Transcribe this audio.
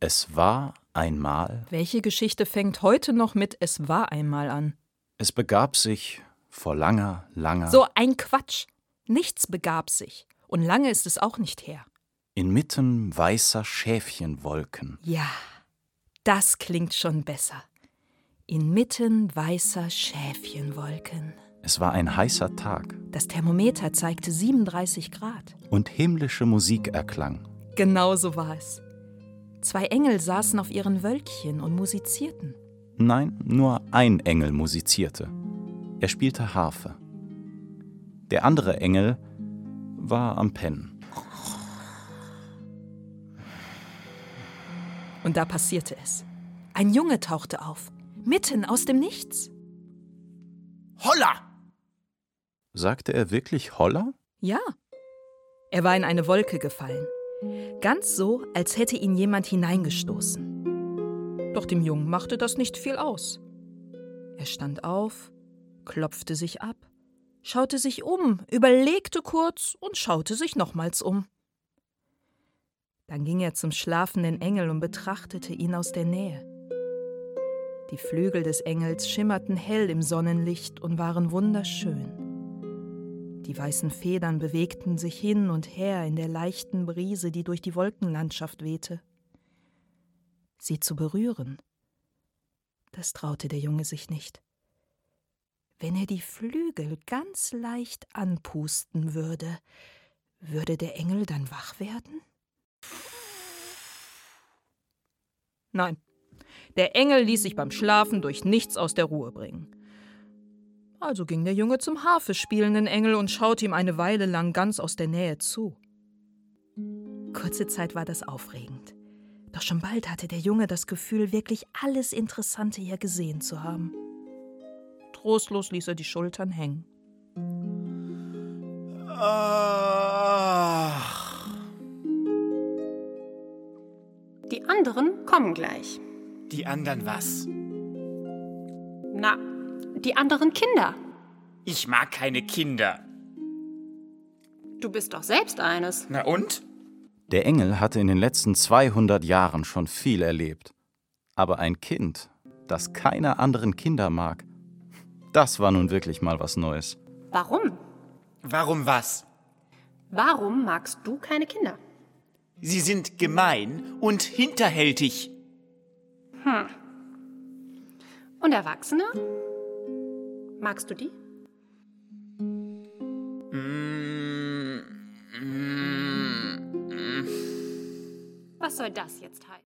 Es war einmal. Welche Geschichte fängt heute noch mit "Es war einmal" an? Es begab sich vor langer, langer. So ein Quatsch. Nichts begab sich. Und lange ist es auch nicht her. Inmitten weißer Schäfchenwolken. Ja, das klingt schon besser. Inmitten weißer Schäfchenwolken. Es war ein heißer Tag. Das Thermometer zeigte 37 Grad. Und himmlische Musik erklang. Genau so war es. 2 Engel saßen auf ihren Wölkchen und musizierten. Nein, nur ein Engel musizierte. Er spielte Harfe. Der andere Engel war am Pennen. Und da passierte es. Ein Junge tauchte auf, mitten aus dem Nichts. Holla! Sagte er wirklich Holla? Ja. Er war in eine Wolke gefallen. Ganz so, als hätte ihn jemand hineingestoßen. Doch dem Jungen machte das nicht viel aus. Er stand auf, klopfte sich ab, schaute sich um, überlegte kurz und schaute sich nochmals um. Dann ging er zum schlafenden Engel und betrachtete ihn aus der Nähe. Die Flügel des Engels schimmerten hell im Sonnenlicht und waren wunderschön. Die weißen Federn bewegten sich hin und her in der leichten Brise, die durch die Wolkenlandschaft wehte. Sie zu berühren, das traute der Junge sich nicht. Wenn er die Flügel ganz leicht anpusten würde, würde der Engel dann wach werden? Nein, der Engel ließ sich beim Schlafen durch nichts aus der Ruhe bringen. Also ging der Junge zum Harfe spielenden Engel und schaute ihm eine Weile lang ganz aus der Nähe zu. Kurze Zeit war das aufregend. Doch schon bald hatte der Junge das Gefühl, wirklich alles Interessante hier gesehen zu haben. Trostlos ließ er die Schultern hängen. Ach. Die anderen kommen gleich. Die anderen was? Na, die anderen Kinder. Ich mag keine Kinder. Du bist doch selbst eines. Na und? Der Engel hatte in den letzten 200 Jahren schon viel erlebt. Aber ein Kind, das keine anderen Kinder mag, das war nun wirklich mal was Neues. Warum? Warum was? Warum magst du keine Kinder? Sie sind gemein und hinterhältig. Und Erwachsene? Magst du die? Was soll das jetzt heißen?